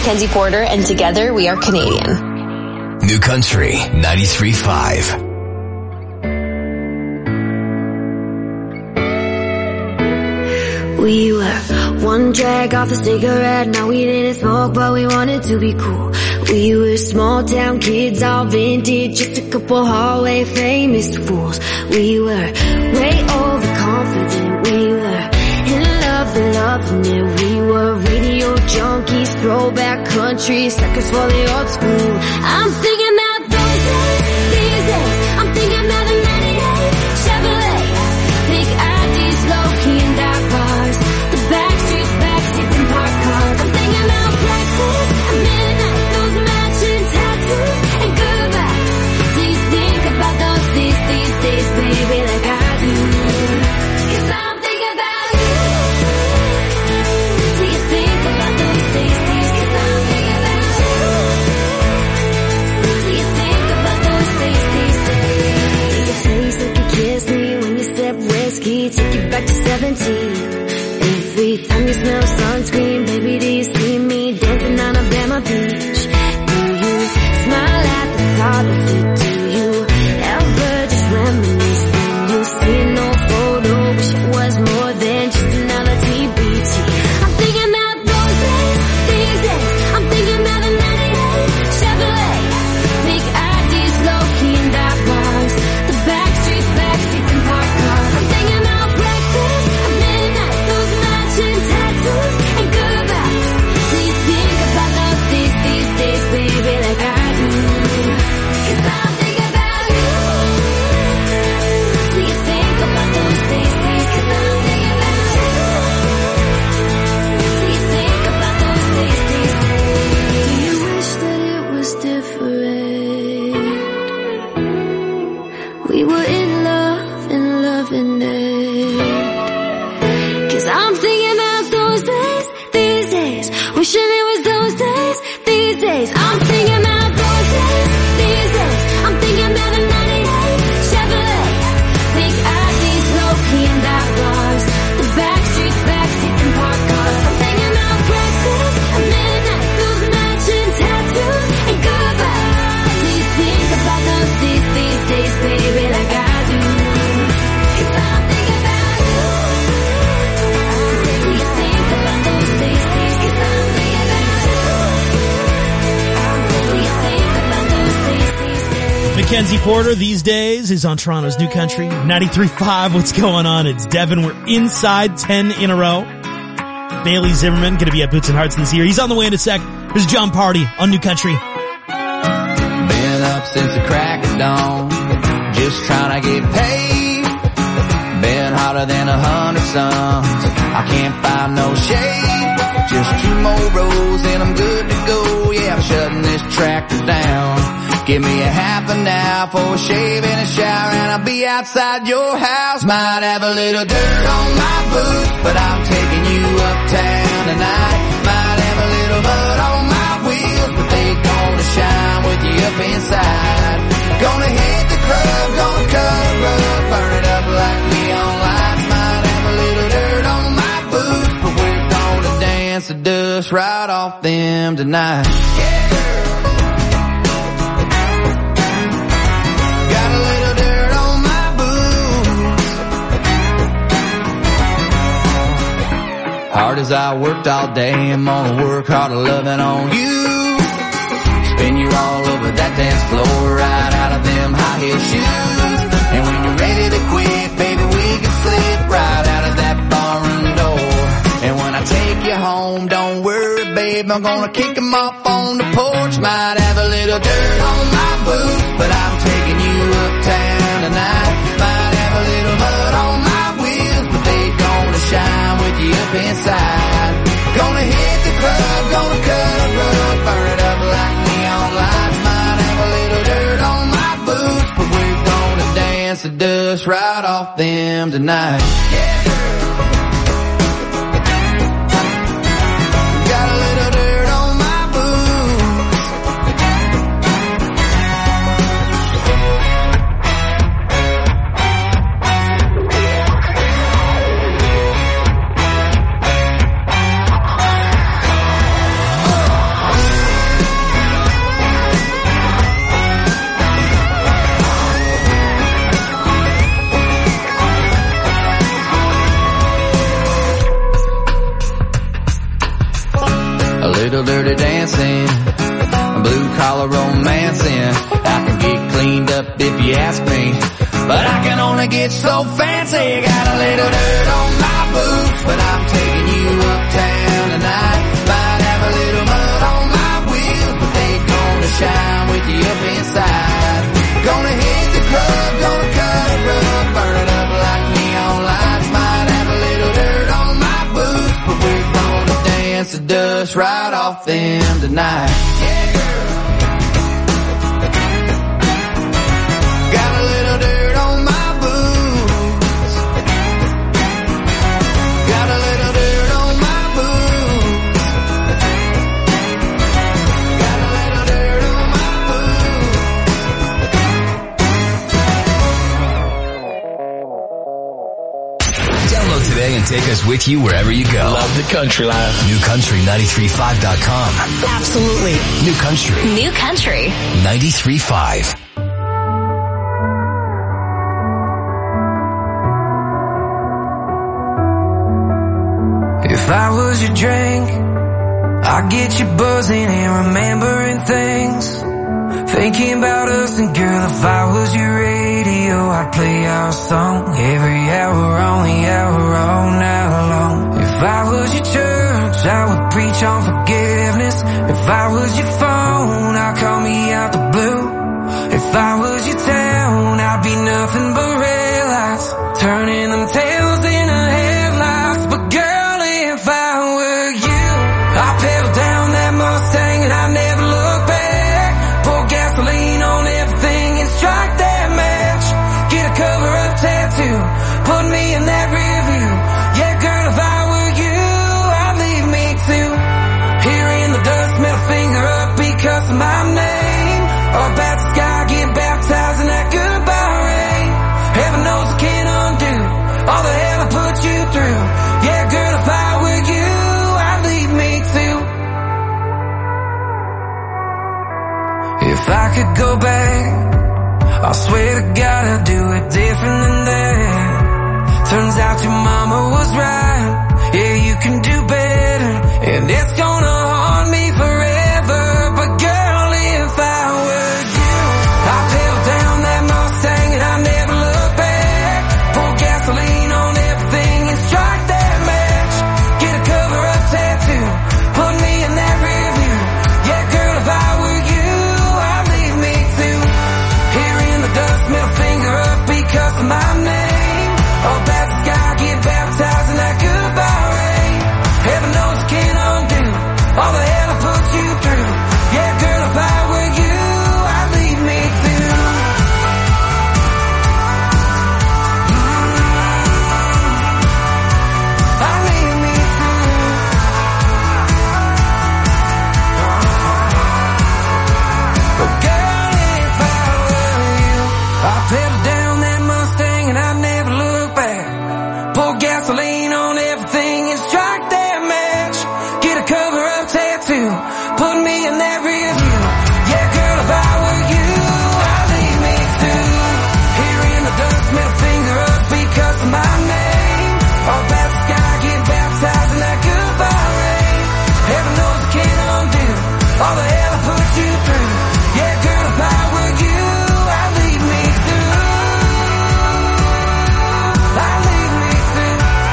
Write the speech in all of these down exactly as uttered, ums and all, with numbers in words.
Mackenzie Porter, and together we are Canadian. New Country ninety-three point five. We were one drag off a cigarette. Now we didn't smoke, but we wanted to be cool. We were small town kids, all vintage, just a couple hallway famous fools. We were way overconfident. We were in love and loving it. We were radio junkies, throwback country, suckers for the old school. I'm thinking about those days, these days. I'm thinking about the ninety-eight Chevrolet, big I Ds, low-key and dark bars, the backstreets, backseats and park cars. I'm thinking about breakfast at midnight, those matching tattoos and goodbye. Do you think about those days, these days, baby, like I do? 'Cause I'm thinking about you. Do you think about those days, these? 'Cause I'm thinking about you. Do you think about those days, these days? Your face like you kiss me when you sip whiskey, take you back to seventeen. Every time you smell sunscreen, baby, do you see me dancing on Alabama Beach? Do you smile at the thought of it? Do you ever just reminisce when you see no photo? Wish it was more than just another T B T. I'm thinking about those days, these days. I'm thinking about the ninety-eight Chevrolet, big I Ds, low-key and dark bars, the backstreets, backseats and park cars. I'm thinking about breakfast at midnight, those matching tattoos and goodbye. Do you think about those days, these days, baby, like I do? 'Cause I'm thinking about you. Do you think about those days, days? 'Cause I'm thinking about you. Do you think about those days, days, days? Do you wish that it was different? We were in love and loving it. 'Cause I'm thinking about those days, these days. Wishing it was those days, these days. I'm thinking about those days, these days. I'm thinking about the ninety-eight Chevrolet, big I Ds, low-key and dark bars, the backstreets, backseats and park cars. I'm thinking about breakfast at midnight, those matching tattoos and goodbye. Do you think about those days, these days, baby, like I do? 'Cause I'm thinking about you. Do you think about those days, days? 'Cause I'm thinking about you. Do you think about those days, days, days? Mackenzie Porter, These Days, is on Toronto's New Country ninety-three point five. What's going on? It's Devin. We're inside ten in a row. Bailey Zimmerman going to be at Boots and Hearts this year. He's on the way in a sec. There's John Party on New Country. Been up since the crack of dawn, just trying to get paid. Been hotter than a hundred suns, I can't find no shade. Just two more rows and I'm good to go. Yeah, I'm shutting this tractor down. Give me a half an hour for a shave and a shower, and I'll be outside your house. Might have a little dirt on my boots, but I'm taking you uptown tonight. Might have a little mud on my wheels, but they gonna shine with you up inside. Gonna hit the club, gonna cut a rug, burn it up like neon lights. Might have a little dirt on my boots, but we're gonna dance the dust right off them tonight. Yeah. Got a little dirt on my boots. Hard as I worked all day, I'm gonna work harder loving on you. Spin you all over that dance floor, right out of them high heel shoes. And when you're ready to quit, baby, we can slip right out of that barroom door. And when I take you home, don't worry, babe, I'm gonna kick 'em off on the porch. Might have a little dirt on my boots, but I'm taking you uptown tonight. Might have a little mud on my wheels, but they gonna shine with you up inside. Gonna hit the club, gonna cut a rug, burn it up like neon lights. Might have a little dirt on my boots, but we're gonna dance the dust right off them tonight. Yeah. Got a little dirt on my boots. gonna get so fancy. Got a little dirt on my boots, but I'm taking you uptown tonight. Might have a little mud on my wheels, but they gonna shine with you up inside. Gonna hit the club, gonna cut it rough, burn it up like neon lights. Might have a little dirt on my boots, but we're gonna dance the dust right off them tonight. Yeah, girl. Got a little dirt on my boots. Got a little dirt on my boots. Got a little dirt on my boots. Download today and take us with you wherever you go. Love the country life. New Country nine three five dot com. Absolutely. New Country New Country. ninety-three five. If I was your drink, I'd get you buzzing and remembering things. Thinking about us, and girl, if I was your radio, I'd play our song every hour on the hour all night long. If I was your church, I would preach on forgiveness. If I was your phone, I'd call me out the blue. If I was your town, I'd be nothing but red lights, turning them tails into headlights. But girl, if I were you, I'd pedal down that Mustang and I'd never look back. Pour gasoline on everything and strike that match. Get a cover-up tattoo, put me in that rear view. Yeah, girl, if I were you, I'd leave me too. Here in the dust, middle finger up because of my name. Or about the sky, get baptized in that goodbye rain. Heaven knows I can't undo all the hell I put you through. Yeah, girl, if I were you, I'd leave me too. If I could go back, I swear to God I'd do it different than that. Turns out your mama was right. Yeah, you can do better, and it's gonna haunt me forever. But girl, if I were you, I'd pedal down that Mustang and I'd never look back. Pour gasoline on everything and strike that match. Get a cover-up tattoo, put me in that rear view. Yeah, girl, if I were you, I'd leave me too. Here in the dust, middle finger up because of my name. Oh, about the sky, get baptized in that goodbye rain. Heaven knows I can't undo all the hell I put you through. Yeah, girl, if I were you, I'd leave me too. Mm-hmm. I'd leave me too. But girl, if I were you, I'd pedal down that Mustang and I'd never look back. Pour gasoline on everything and strike that match. Get a cover-up tattoo, put me in that rear view. Yeah, girl, if I were you, I'd leave me too. Here in the dust, middle finger up because of my name. All about the sky, get baptized in that goodbye rain. Heaven knows I can't undo all the hell I put you through. Yeah, girl, if I were you, I'd leave me too. I'd leave me too.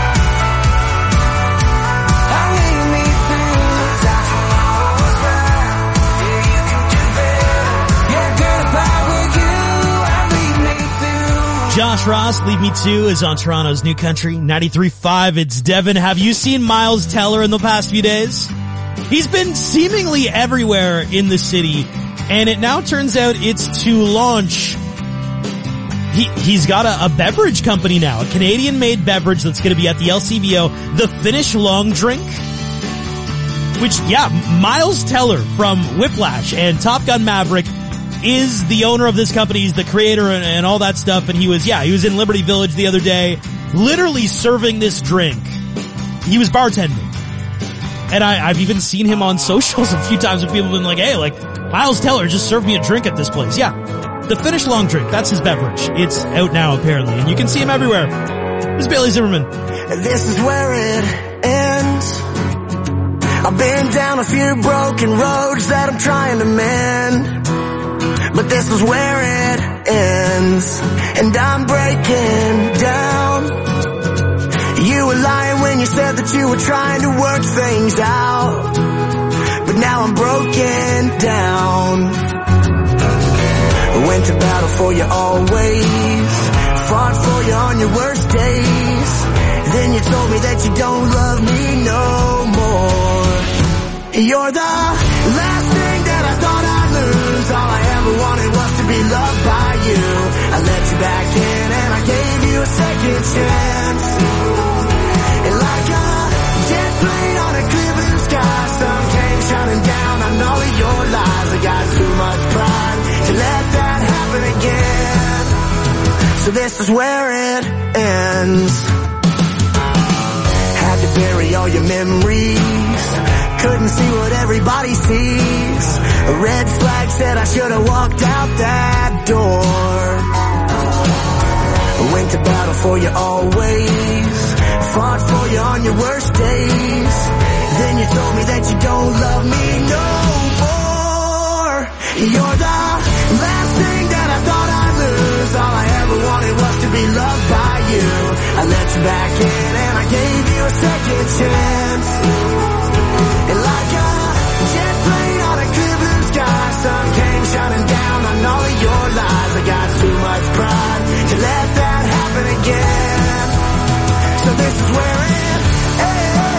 I'd leave me too. That's when I was right. Yeah, you can do better. Yeah, girl, if I were you, I'd leave me too. Josh Ross, Leave Me Too, is on Toronto's New Country ninety-three point five. It's Devin. Have you seen Miles Teller in the past few days? He's been seemingly everywhere in the city, and it now turns out it's to launch. He, he's got a, a beverage company now, a Canadian-made beverage that's going to be at the L C B O, the Finnish Long Drink. Which, yeah, Miles Teller from Whiplash and Top Gun Maverick is the owner of this company. He's the creator and, and all that stuff. And he was, yeah, he was in Liberty Village the other day, literally serving this drink. He was bartending. And I, I've even seen him on socials a few times with people been like, hey, like, Miles Teller just served me a drink at this place. Yeah. The Finnish Long Drink, that's his beverage. It's out now, apparently, and you can see him everywhere. This is Bailey Zimmerman. This is where it ends. I've been down a few broken roads that I'm trying to mend. but this is where it ends. And I'm breaking down. You were lying when you said that you were trying to work things out, but now I'm broken down. Went to battle for you always, fought for you on your worst days. Then you told me that you don't love me no more. You're the last thing that I thought I'd lose. All I ever wanted was to be loved by you. I let you back in and I gave you a second chance. And like a jet plane on a clear blue sky, sun came shining down on all of your lies. I got too much pride to let that happen again. So this is where it ends. Had to bury all your memories, couldn't see what everybody sees. A red flag said I should have walked out that door. Went to battle for you always, fought for you on your worst days. Then you told me that you don't love me no more. You're the last thing that I thought I'd lose. All I ever wanted was to be loved by you. I let you back in and I gave you a second chance. And like a jet plane on a clear blue sky, sun came shining down on all of your lies. I got too much pride to let that happen again. So this is where it ends.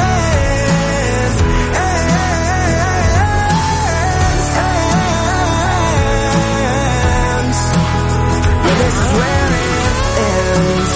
This is where it ends.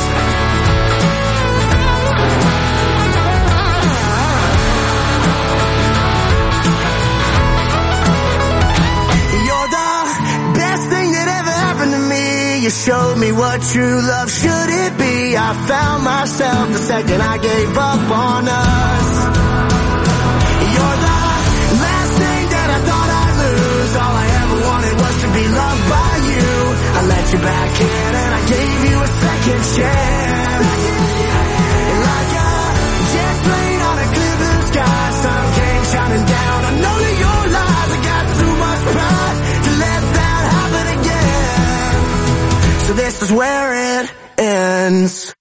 You're the best thing that ever happened to me. You showed me what true love should it be. I found myself the second I gave up on us. You're the last thing that I thought I'd lose. All I ever wanted was to be loved by you. I let you back in and I gave you a second chance. And like a jet plane on a clear blue sky, sun came shining down on all of your lies. I got too much pride to let that happen again. So this is where it ends.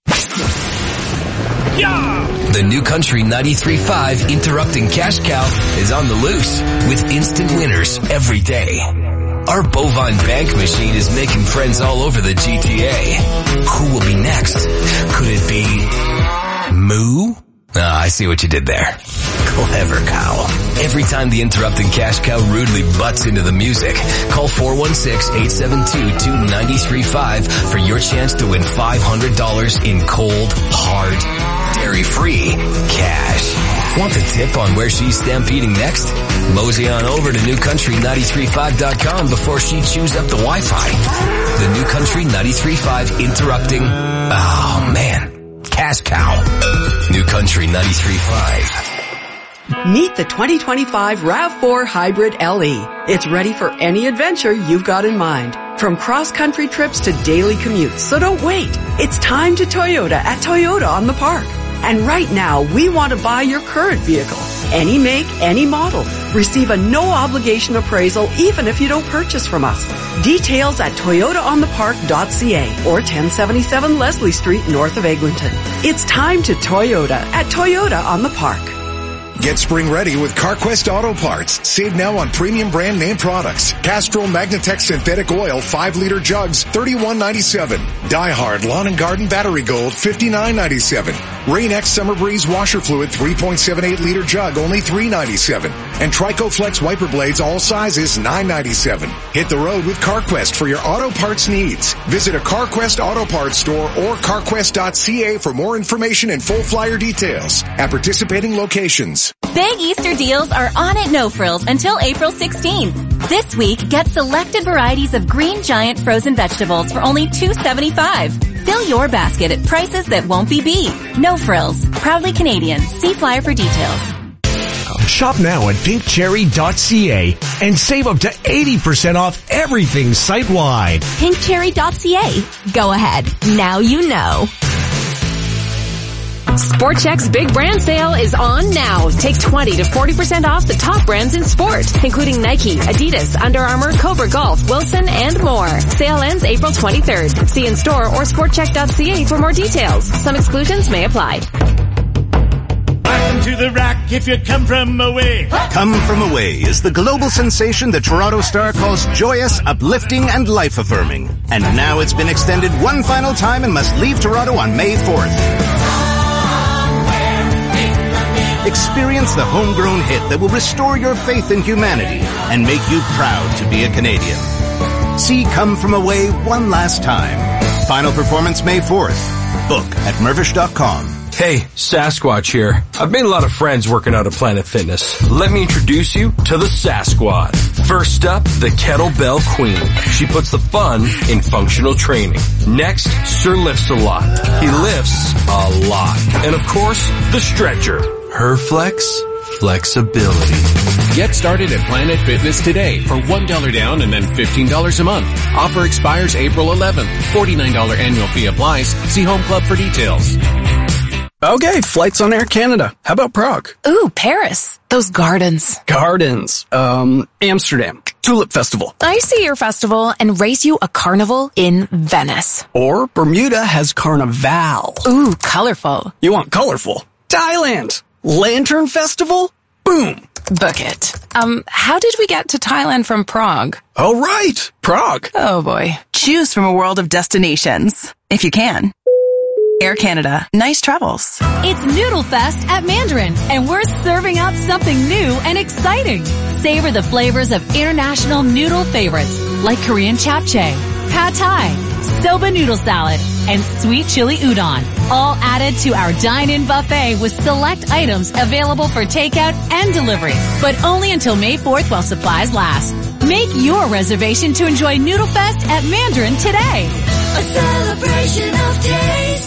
Yeah! The New Country ninety-three point five Interrupting Cash Cow is on the loose with instant winners every day. Our bovine bank machine is making friends all over the G T A. Who will be next? Could it be Moo? Ah, I see what you did there. Clever cow. Every time the Interrupting Cash Cow rudely butts into the music, call four one six, eight seven two, two nine three five for your chance to win five hundred dollars in cold, hard, dairy-free cash. Want the tip on where she's stampeding next? Mosey on over to new country nine three five dot com before she chews up the Wi-Fi. The New Country ninety-three point five Interrupting... Oh, man. Cash Cow. New Country ninety-three point five. Meet the twenty twenty-five RAV four Hybrid L E. It's ready for any adventure you've got in mind. From cross-country trips to daily commutes, so don't wait. It's time to Toyota at Toyota on the Park. And right now, we want to buy your current vehicle. Any make, any model. Receive a no-obligation appraisal even if you don't purchase from us. Details at toyota on the park dot c a or ten seventy-seven Leslie Street north of Eglinton. It's time to Toyota at Toyota on the Park. Get spring ready with CarQuest Auto Parts. Save now on premium brand name products. Castrol Magnatech Synthetic Oil five liter jugs, thirty-one ninety-seven. Die-Hard Lawn and Garden Battery Gold, fifty-nine ninety-seven. Rain-X Summer Breeze Washer Fluid three point seven eight liter jug, only three ninety-seven. And Trico Flex Wiper Blades, all sizes, nine ninety-seven. Hit the road with CarQuest for your auto parts needs. Visit a CarQuest Auto Parts store or carquest dot c a for more information and full flyer details at participating locations. Big Easter deals are on at No Frills until April sixteenth. This week, get selected varieties of Green Giant frozen vegetables for only two seventy-five. Fill your basket at prices that won't be beat. No Frills. Proudly Canadian. See flyer for details. Shop now at pink cherry dot c a and save up to eighty percent off everything site-wide. pink cherry dot c a. Go ahead. Now you know. Sport Chek's big brand sale is on now. Take twenty to forty percent off the top brands in sport, including Nike, Adidas, Under Armour, Cobra Golf, Wilson, and more. Sale ends April twenty-third. See in store or sport chek dot c a for more details. Some exclusions may apply. Welcome to the Rock if you come from away. Come From Away is the global sensation the Toronto Star calls joyous, uplifting, and life-affirming. And now it's been extended one final time and must leave Toronto on May fourth. Experience the homegrown hit that will restore your faith in humanity and make you proud to be a Canadian. See Come From Away one last time. Final performance May fourth. Book at Mervish dot com. Hey, Sasquatch here. I've made a lot of friends working out at Planet Fitness. Let me introduce you to the Sasquad. First up, the Kettlebell Queen. She puts the fun in functional training. Next, Sir lifts a lot. He lifts a lot. And of course, the Stretcher. Her flex, flexibility. Get started at Planet Fitness today for one dollar down and then fifteen dollars a month. Offer expires April eleventh. forty-nine dollars annual fee applies. See Home Club for details. Okay, flights on Air Canada. How about Prague? Ooh, Paris. Those gardens. Gardens. Um, Amsterdam. Tulip Festival. I see your festival and race you a carnival in Venice. Or Bermuda has Carnival. Ooh, colorful. You want colorful? Thailand. Lantern Festival? Boom. Book it. Um, how did we get to Thailand from Prague? Oh, right. Prague. Oh, boy. Choose from a world of destinations, if you can. Air Canada. Nice travels. It's Noodle Fest at Mandarin, and we're serving up something new and exciting. Savor the flavors of international noodle favorites like Korean japchae, pad thai, soba noodle salad, and sweet chili udon, all added to our dine-in buffet with select items available for takeout and delivery, but only until May fourth while supplies last. Make your reservation to enjoy Noodle Fest at Mandarin today. A celebration of taste.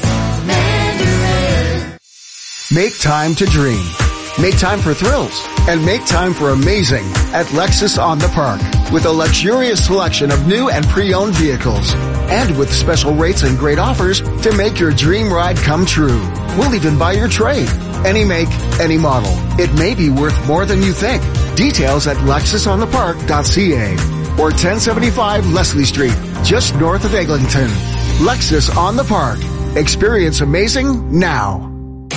Mandarin. Make time to dream. Make time for thrills. And make time for amazing at Lexus on the Park. With a luxurious selection of new and pre-owned vehicles. And with special rates and great offers to make your dream ride come true. We'll even buy your trade. Any make, any model. It may be worth more than you think. Details at lexus on the park dot c a or ten seventy-five Leslie Street, just north of Eglinton. Lexus on the Park. Experience amazing now.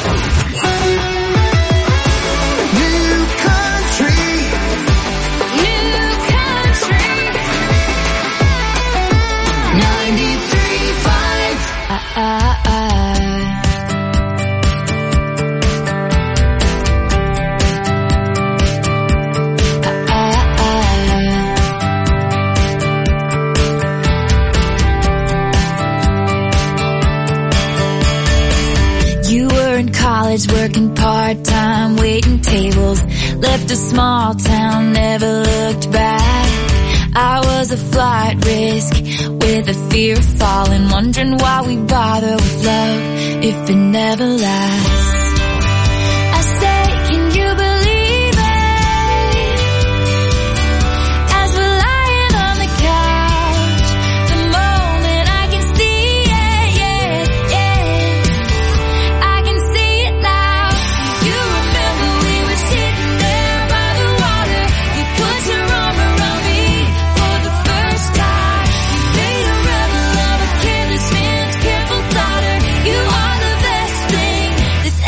Working part-time, waiting tables, left a small town, never looked back. I was a flight risk with a fear of falling, wondering why we bother with love if it never lasts. I say, can you believe it? As we're lying on the couch, the moment I can see it, yeah, yeah. I can see it now. You remember we were sitting there by the water. You put your arm around me for the first time. You made a rebel of a careless man's careful daughter. You are the best thing that's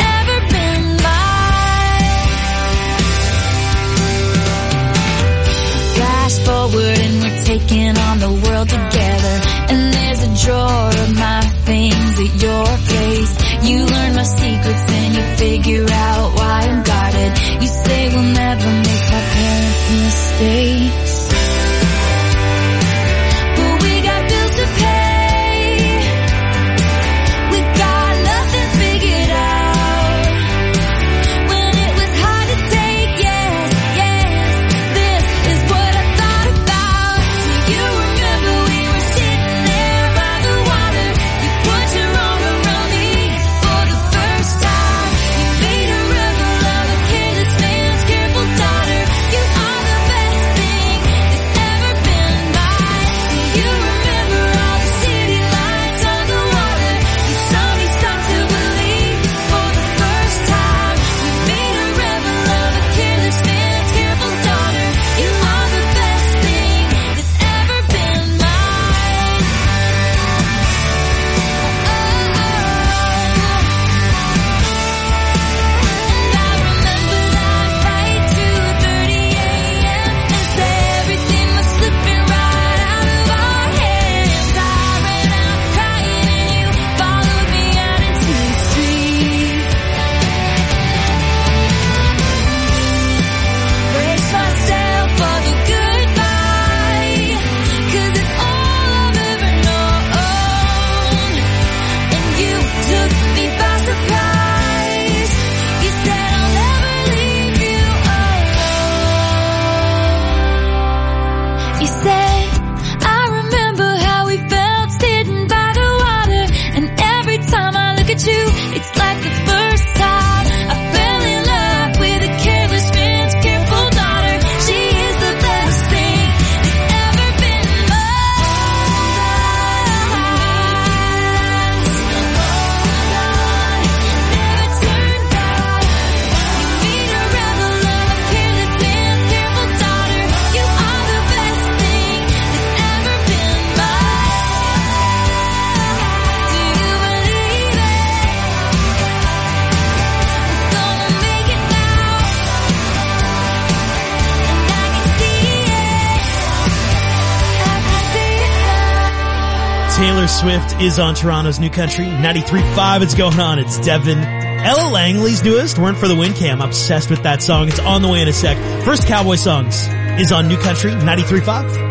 Swift is on Toronto's New Country. ninety-three point five, it's going on. It's Devin. Ella Langley's newest, Weren't For The Win Cam. Obsessed with that song. It's on the way in a sec. First Cowboy Songs is on New Country, ninety-three point five.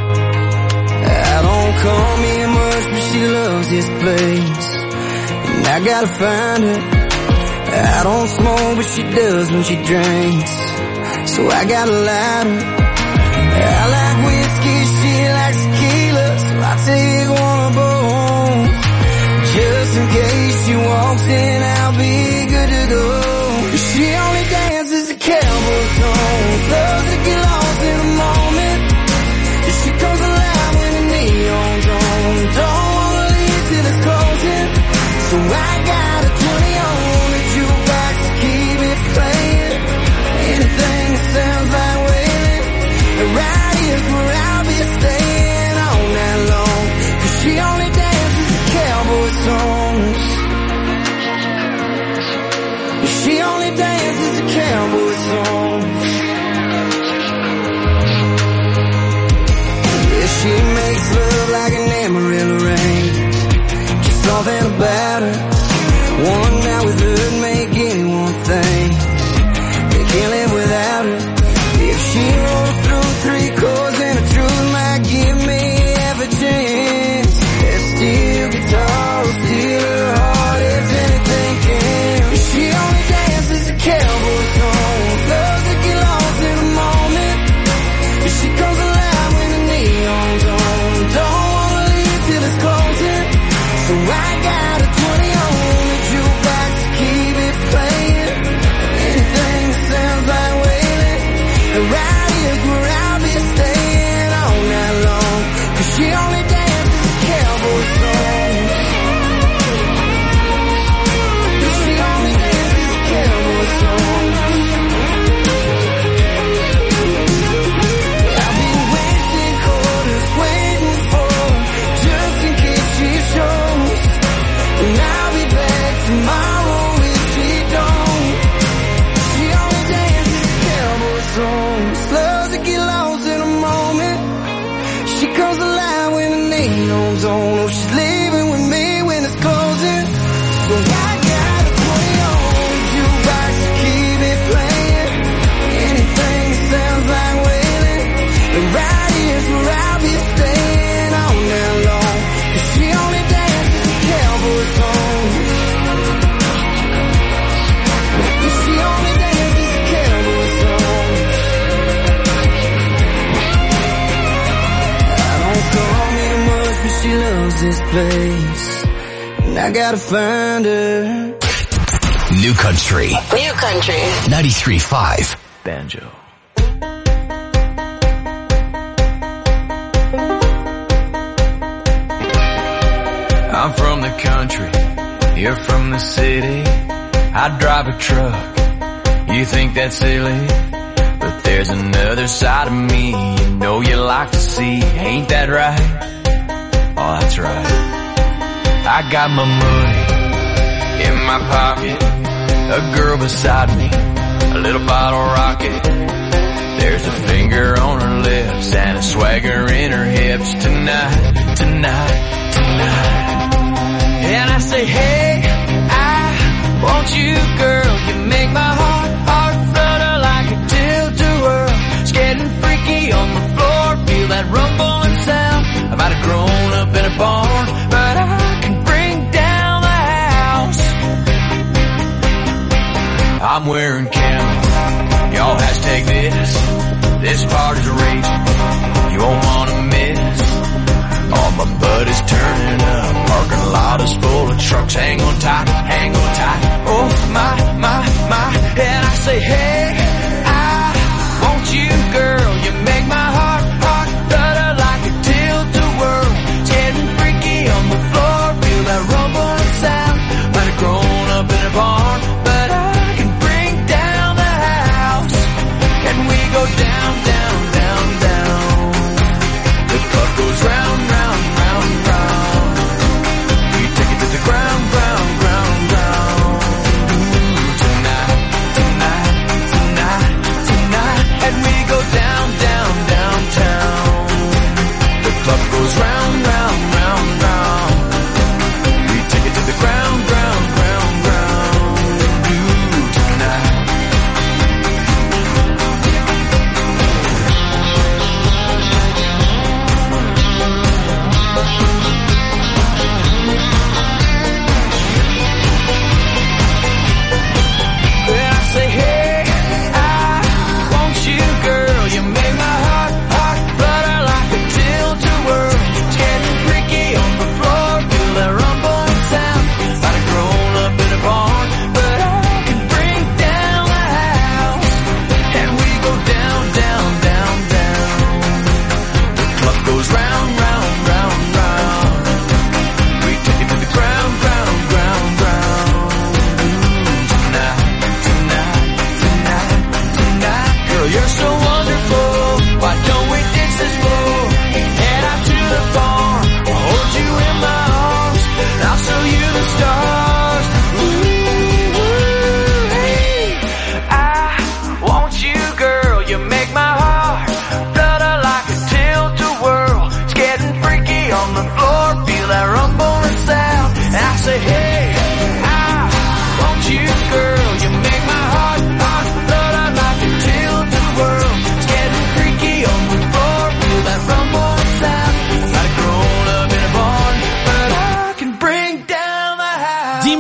I don't call me much, but she loves this place. And I gotta find her. I don't smoke, but she does when she drinks. So I got a lighter. I like whiskey, she likes tequila, so I take one of both. Just in case she walks in, I'll be good to go. She only dances to cowboy songs, loves to get lost in a moment. She comes alive when the neon's on, don't wanna leave till it's closing. So I got a twenty on the jukebox to keep it playing. Anything that sounds like wailing, right here's where I'll be staying all night long. Cause she only dances to cowboy songs. She only dances to cowboy songs. Yeah, she makes love like an Amarillo rain. Just something about her. One night with her make anyone think they can't live without her. If she rolls through three chords and the truth might give me half a chance. That steel guitar will steal her heart if anything can. She only dances to cowboy songs, loves to get lost in a moment. She comes alive when the neon's on, don't wanna leave till it's closing. So I got a twenty on the jukebox to keep it playing. Anything that sounds like wailing, right here's where I'll be staying all night long. Cause she only dances to cowboy songs. She only dances to cowboy songs. I've been wasting quarters waiting for her, just in case she shows. And I'll be back tomorrow if she don't. She only dances to cowboy songs, loves to get lost in a moment. She comes alive when the neon's on. Oh, she's leaving with me when it's closing. So I got a twenty on the jukebox to keep it playing. Anything that sounds like wailing, and right here's where I'll be staying all night long. Cause she only dances to cowboy songs. She only dances to cowboy songs. I don't call me much, but she loves this place. And I gotta find her. New Country. New Country. ninety-three point five. Banjo. I'm from the country, you're from the city. I drive a truck, you think that's silly, but there's another side of me you know you like to see. Ain't that right? Oh, that's right. I got my money in my pocket, a girl beside me, a little bottle rocket. There's a finger on her lips and a swagger in her hips. Tonight, tonight, tonight. And I say, hey, I want you, girl. You make my heart, heart flutter like a tilt-a-whirl. It's getting freaky on the floor. Feel that rumbling sound. I might have grown up in a barn, but I can bring down the house. I'm wearing camo. Y'all hashtag this. This party's raging. You won't wanna miss. All my buddies turning up. Parking lot is full of trucks. Hang on tight, hang on tight. Oh my, my, my. And I say, hey, I want you, girl. You make my heart, heart flutter like a tilt-a-whirl. It's getting freaky on the floor. Feel that rumbling sound. Might have grown up in a barn, but I can bring down the house. And we go down, down, down, down. The club goes round, round, round, round. We take it to the ground, ground, ground, ground. Ooh, tonight, tonight,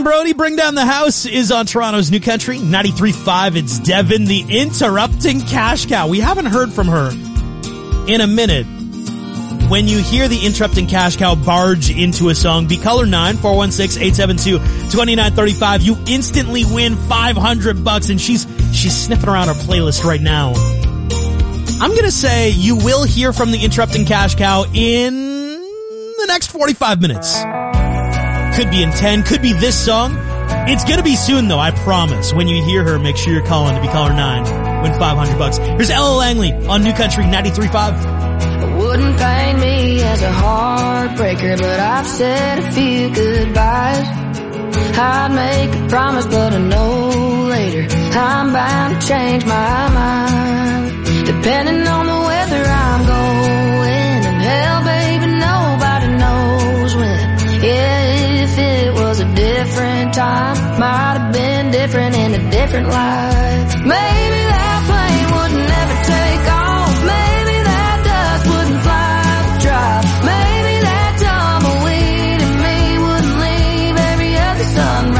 Brody, Bring Down the House is on Toronto's New Country. ninety-three point five, it's Devin, the interrupting cash cow. We haven't heard from her in a minute. When you hear the interrupting cash cow barge into a song, be caller nine, four one six, eight seven two, two nine three five. You instantly win five hundred bucks, and she's, she's sniffing around our playlist right now. I'm gonna say you will hear from the interrupting cash cow in the next forty-five minutes. Could be in ten, could be this song. It's gonna be soon though, I promise. When you hear her, make sure you're calling to be caller nine. Win five hundred bucks. Here's Ella Langley on New Country ninety-three point five. Wouldn't paint me as a heartbreaker, but I've said a few goodbyes. I'd make a promise, but I know later I'm bound to change my mind. Depending on the weather I'm going, and hell, baby, nobody knows when. Yeah, if it was a different time, might have been different in a different life. Maybe that plane would never take off. Maybe that dust wouldn't fly the drive. Maybe that tumbleweed in me wouldn't leave every other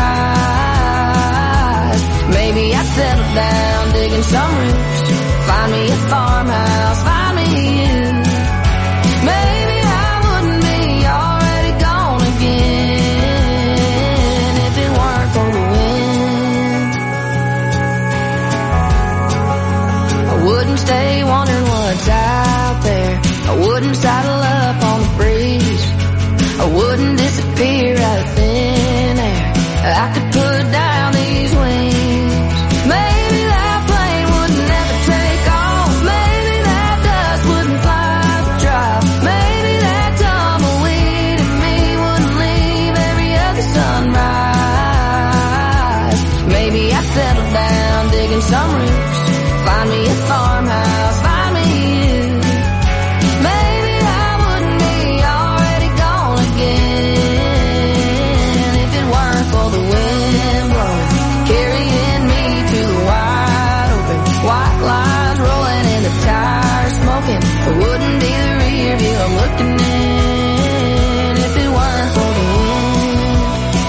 sunrise. Maybe I'd settle down digging some roots, find me a farmhouse, find me you. Maybe I wouldn't be already gone again if it weren't for the wind. I wouldn't stay wondering what's out there. I wouldn't saddle up on the breeze. I wouldn't disappear out of thin air. I could put down these wings. Maybe that plane would never take off. Maybe that dust wouldn't fly the drive. Maybe that tumbleweed in me wouldn't leave every other sunrise. Maybe I'd settle down digging some roots, find me a farmhouse, find me you. Maybe I wouldn't be already gone again if it weren't for the wind blowing, carrying me to the wide open. White lines rolling and the tires smoking. I wouldn't be the rear view I'm looking in if it weren't for the wind.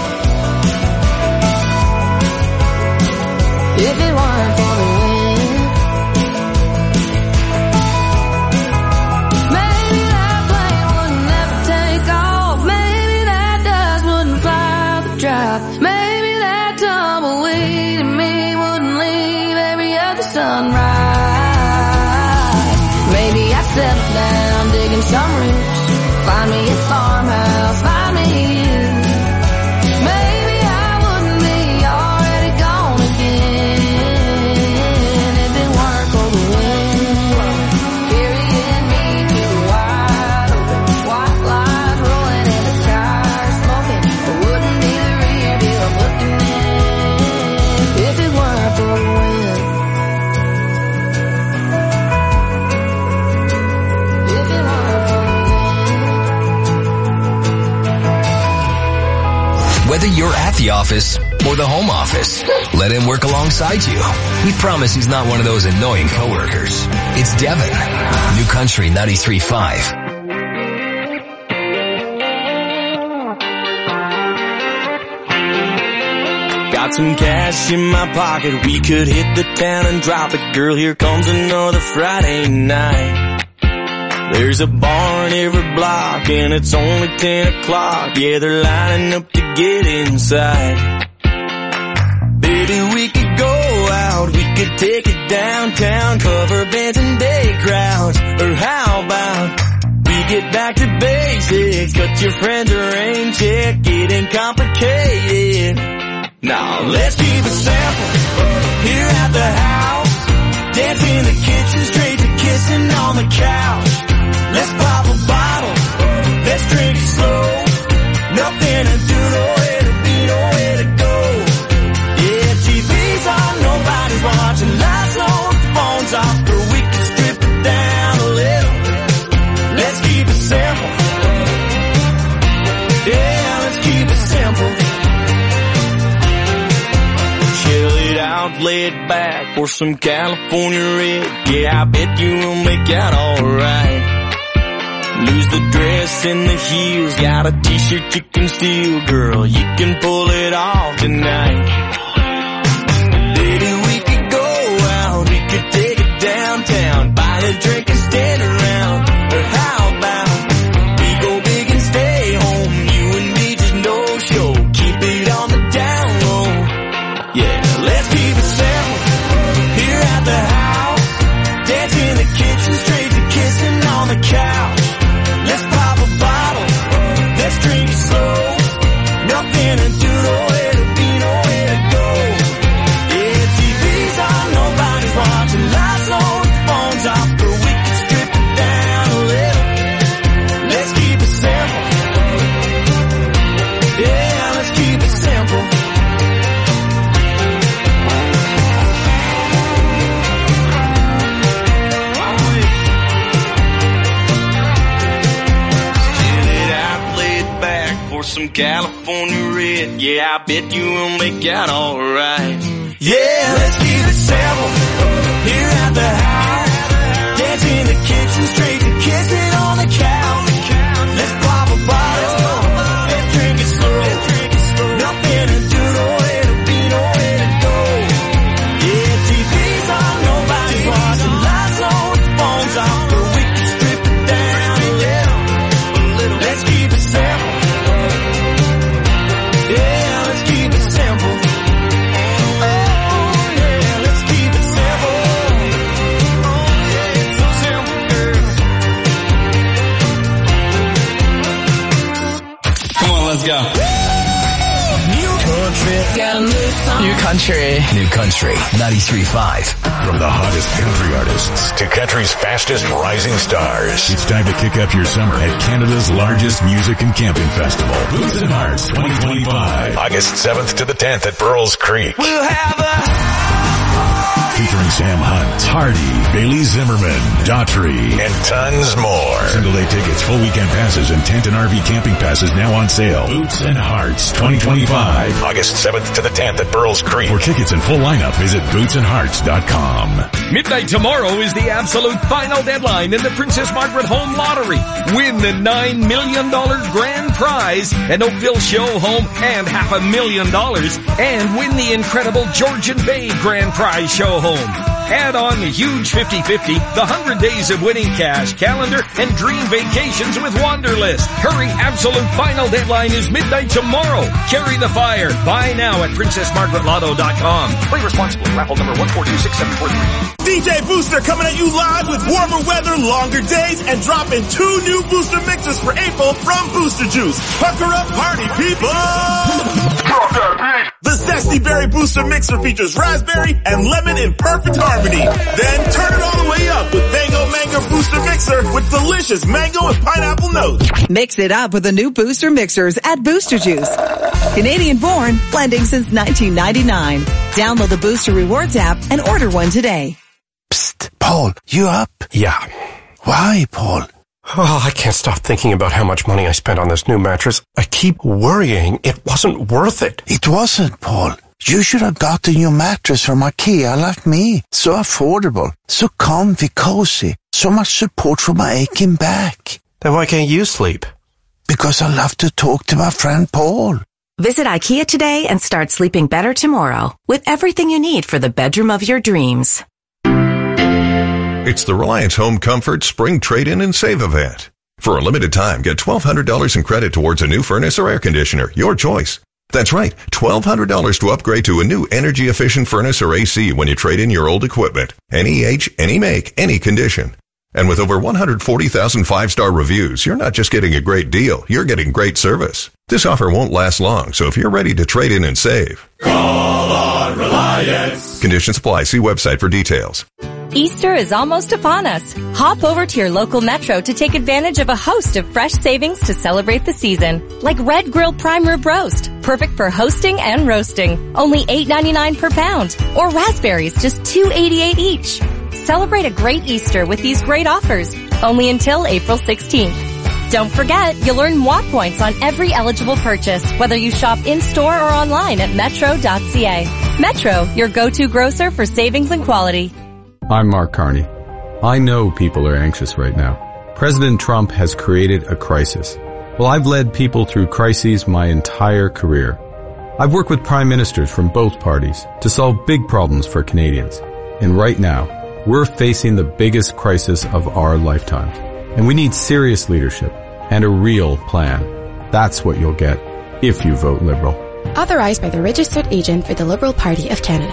If it weren't for the wind. Maybe that plane would never take off. Maybe that dust wouldn't fly the drive. Maybe that tumbleweed in me wouldn't leave every other sunrise. Maybe I'd settle down digging some roots, find me a farmhouse, find me you. Maybe I wouldn't be already gone again if it weren't for the wind carrying me to the wide open. White lines rolling and the tires smoking. I wouldn't be the rear view I'm looking in if it weren't for the wind. If it weren't for the wind. Whether you're at the office or the home office, let him work alongside you. We promise he's not one of those annoying coworkers. It's Devin, New Country ninety-three point five. Got some cash in my pocket, we could hit the town and drop it. Girl, here comes another Friday night. There's a bar in every block and it's only ten o'clock. Yeah, they're lining up to get inside. Baby, we could go out, we could take it downtown, cover bands and day crowds. Or how about we get back to basics, cut your friends a rain check, it ain't complicated. Now let's keep it simple here at the house. Dance in the kitchen, straight to kissing on the couch. Let's pop a bottle, let's drink it slow. Nothing to do, nowhere to be, nowhere to go. Yeah, T V's on, nobody's watching. Lights low, the phone's off, girl, we can strip it down a little. Let's keep it simple. Yeah, let's keep it simple. Chill it out, lay it back for some California red. Yeah, I bet you will make out alright. Lose the dress and the heels, got a t-shirt you can steal, girl, you can pull it off tonight. Baby, we could go out, we could take it downtown, buy a drink and stand around, or how about we go big and stay home, you and me just no show, keep it on the down low. Yeah, let's keep it simple, here at the house, dance in the kitchen, straight to kissing on the couch. Let's pop a bottle, let's drink it slow, nothing to do, nowhere to be, nowhere to go. Yeah, T V's on, nobody's watching, lights on, phones off, but we can strip it down a little. Let's keep it simple. Yeah, let's keep it simple. For some California red, yeah, I bet you will make out alright. Yeah, let's keep it simple, here at the house, dance in the kitchen, straight to kissing on the couch. Let's pop a bottle, let's drink it slow, nothing to do, nowhere to be, nowhere to go. Yeah, T V's on, nobody's watching, lights on, phones off, but we can strip it down a little, a little. Let's keep it simple. Yeah, let's keep it simple. Oh, yeah, let's keep it simple. Oh, yeah, it's so simple, girl. Come on, let's go. New country, got a new song. New country. New country, ninety-three point five. From the hottest country artists to country's fastest rising stars. It's time to kick up your summer at Canada's largest music and camping festival, Boots and Hearts twenty twenty-five. August seventh to the tenth at Burles Creek. We'll have a featuring Sam Hunt, Hardy, Bailey Zimmerman, Daughtry, and tons more. Single day tickets, full weekend passes, and tent and R V camping passes now on sale. Boots and Hearts twenty twenty-five. August seventh to the tenth at Burles Creek. For tickets and full lineup, visit boots and hearts dot com. Midnight tomorrow is the absolute final deadline in the Princess Margaret Home Lottery. Win the nine million dollars grand prize, an Oakville show home and half a million dollars, and win the incredible Georgian Bay grand prize show home. Add on the huge fifty-fifty, the one hundred days of winning cash, calendar, and dream vacations with Wanderlist. Hurry, absolute final deadline is midnight tomorrow. Carry the fire. Buy now at princess margaret lotto dot com. Play responsibly. Raffle number one four two six seven four three. D J Booster coming at you live with warmer weather, longer days, and dropping two new booster mixes for April from Booster Juice. Pucker up, party people! The Zesty Berry Booster Mixer features raspberry and lemon in perfect harmony. Then turn it all the way up with Mango Mango Booster Mixer with delicious mango and pineapple notes. Mix it up with the new Booster Mixers at Booster Juice. Canadian born, blending since nineteen ninety-nine. Download the Booster Rewards app and order one today. Psst, Paul, you up? Yeah. Why, Paul? Oh, I can't stop thinking about how much money I spent on this new mattress. I keep worrying it wasn't worth it. It wasn't, Paul. You should have got a new mattress from IKEA like me. So affordable, so comfy, cozy, so much support for my aching back. Then why can't you sleep? Because I love to talk to my friend Paul. Visit IKEA today and start sleeping better tomorrow with everything you need for the bedroom of your dreams. It's the Reliance Home Comfort Spring Trade-In and Save event. For a limited time, get twelve hundred dollars in credit towards a new furnace or air conditioner, your choice. That's right, twelve hundred dollars to upgrade to a new energy-efficient furnace or A C when you trade in your old equipment. Any age, any make, any condition. And with over one hundred forty thousand five-star reviews, you're not just getting a great deal, you're getting great service. This offer won't last long, so if you're ready to trade in and save, call on Reliance. Conditions apply. See website for details. Easter is almost upon us. Hop over to your local Metro to take advantage of a host of fresh savings to celebrate the season. Like Red Grill Prime Rib Roast, perfect for hosting and roasting. Only eight ninety-nine per pound. Or raspberries, just two eighty-eight each. Celebrate a great Easter with these great offers. Only until April sixteenth. Don't forget, you'll earn M W A points on every eligible purchase, whether you shop in-store or online at metro dot c a. Metro, your go-to grocer for savings and quality. I'm Mark Carney. I know people are anxious right now. President Trump has created a crisis. Well, I've led people through crises my entire career. I've worked with prime ministers from both parties to solve big problems for Canadians. And right now, we're facing the biggest crisis of our lifetimes. And we need serious leadership and a real plan. That's what you'll get if you vote Liberal. Authorized by the registered agent for the Liberal Party of Canada.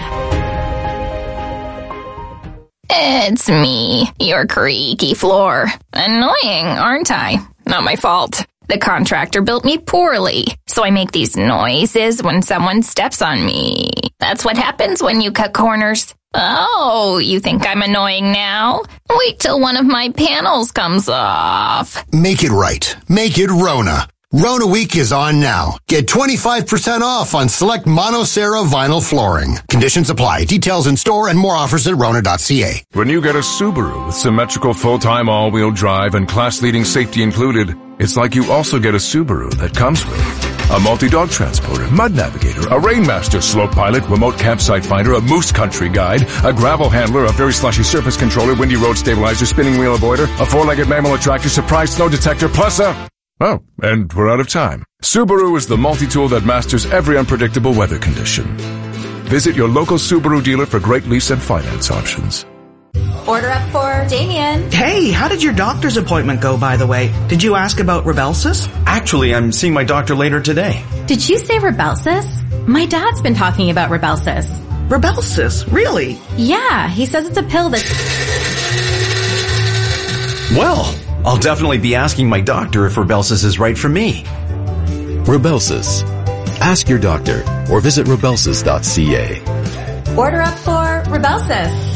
It's me, your creaky floor. Annoying, aren't I? Not my fault. The contractor built me poorly, so I make these noises when someone steps on me. That's what happens when you cut corners. Oh, you think I'm annoying now? Wait till one of my panels comes off. Make it right. Make it Rona. Rona Week is on now. Get twenty-five percent off on select Monocera vinyl flooring. Conditions apply. Details in store and more offers at rona dot c a. When you get a Subaru with symmetrical full-time all-wheel drive and class-leading safety included, it's like you also get a Subaru that comes with a multi-dog transporter, mud navigator, a Rainmaster slope pilot, remote campsite finder, a moose country guide, a gravel handler, a very slushy surface controller, windy road stabilizer, spinning wheel avoider, a four-legged mammal attractor, surprise snow detector, plus a... Oh, and we're out of time. Subaru is the multi-tool that masters every unpredictable weather condition. Visit your local Subaru dealer for great lease and finance options. Order up for Damien. Hey, how did your doctor's appointment go, by the way? Did you ask about Rybelsus? Actually, I'm seeing my doctor later today. Did you say Rybelsus? My dad's been talking about Rybelsus. Rybelsus? Really? Yeah, he says it's a pill that... Well, I'll definitely be asking my doctor if Rybelsus is right for me. Rybelsus. Ask your doctor or visit rybelsus dot c a. Order up for Rybelsus.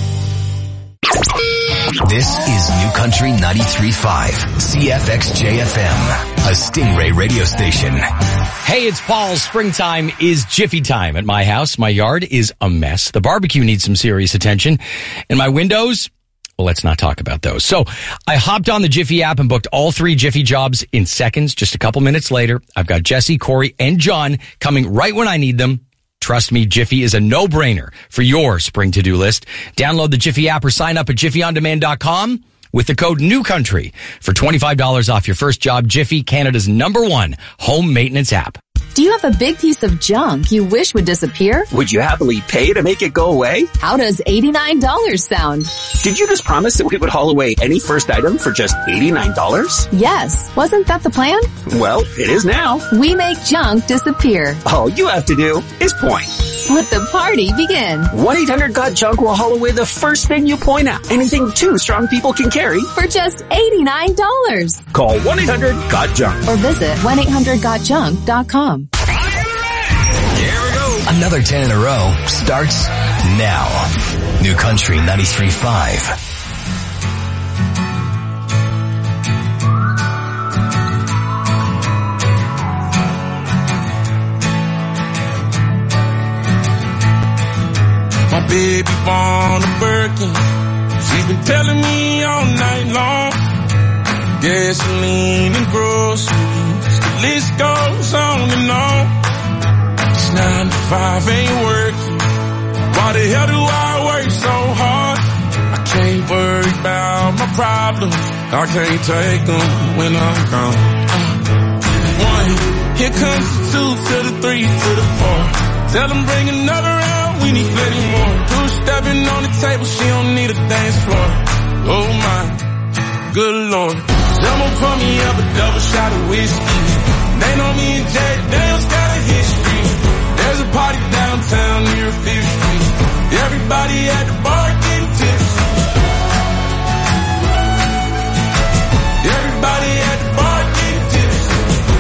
This is New Country ninety-three point five, C F X J F M, a Stingray radio station. Hey, it's Paul. Springtime is Jiffy time at my house. My yard is a mess. The barbecue needs some serious attention. And my windows, well, let's not talk about those. So I hopped on the Jiffy app and booked all three Jiffy jobs in seconds. Just a couple minutes later, I've got Jesse, Corey, and John coming right when I need them. Trust me, Jiffy is a no-brainer for your spring to-do list. Download the Jiffy app or sign up at jiffy on demand dot com with the code NEWCOUNTRY for twenty-five dollars off your first job. Jiffy, Canada's number one home maintenance app. Do you have a big piece of junk you wish would disappear? Would you happily pay to make it go away? How does eighty-nine dollars sound? Did you just promise that we would haul away any first item for just eighty-nine dollars? Yes. Wasn't that the plan? Well, it is now. We make junk disappear. All you have to do is point. Let the party begin. one eight hundred got junk will haul away the first thing you point at. Anything two strong people can carry. For just eighty-nine dollars. Call one eight hundred got junk. Or visit one eight hundred got junk dot com. Another ten in a row starts now. New Country ninety-three point five. My baby born a Birkin. She's been telling me all night long. Gasoline and groceries. The list goes on and on. This nine to five ain't working. Why the hell do I work so hard? I can't worry about my problems. I can't take them when I'm gone. Uh, one, here comes the two to the three to the four. Tell them bring another round, we need plenty more. Two stepping on the table, she don't need a dance floor. Oh my, good lord. Someone pour me up a double shot of whiskey. They know me and Jack Daniels got a history. There's a party downtown near Fifth Street. Everybody at the bar getting tipsy. Everybody at the bar getting tipsy.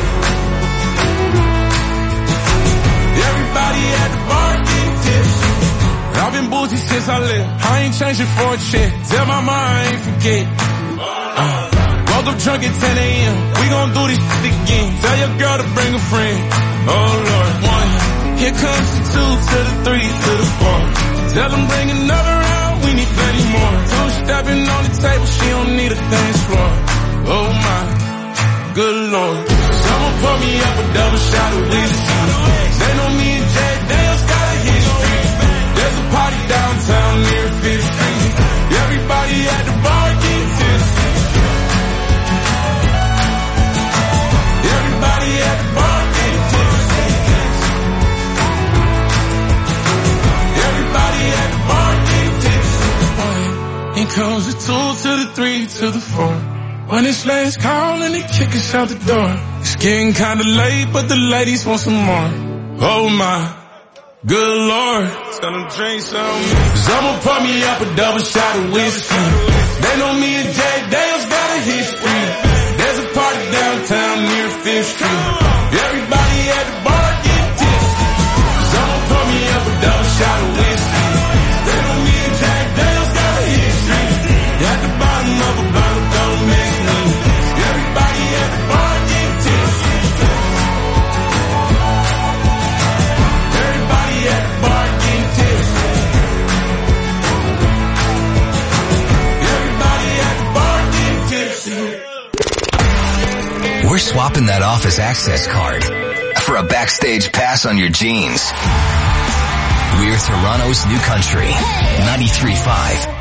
Everybody at the bar getting tipsy. I've been boozy since I left. I ain't changing for a check. Tell my mom I ain't forget. Uh, woke up drunk at ten a.m. We gon' do this shit again. Tell your girl to bring a friend. Oh Lord, one. Here comes the two to the three to the four. Tell them bring another round, we need plenty more. Two stepping on the table, she don't need a dance floor. Oh my, good lord. Someone pour me up a double shot of whiskey. They know me and Jack Daniels got a history. There's a party downtown near Fifth Street. Everybody at the bar getting tipsy. two to the three to the four. When it's last call and they kick us out the door. It's getting kinda late, but the ladies want some more. Oh my, good lord. Tell them drink some. Someone pour me up a double shot of whiskey. They know me and Jack Dale's got a history. There's a party downtown near Fifth Street. Everybody at the bar get tipsy. Someone pour me up a double shot of whiskey. They know me and Jack Dale's got a history. At the bottom of a bottle, don't make me. Everybody at the bar get tipsy. Everybody at the bar get tipsy. Everybody at the bar get tipsy. We're swapping that office access card for a backstage pass on your jeans. We're Toronto's new country, ninety-three point five.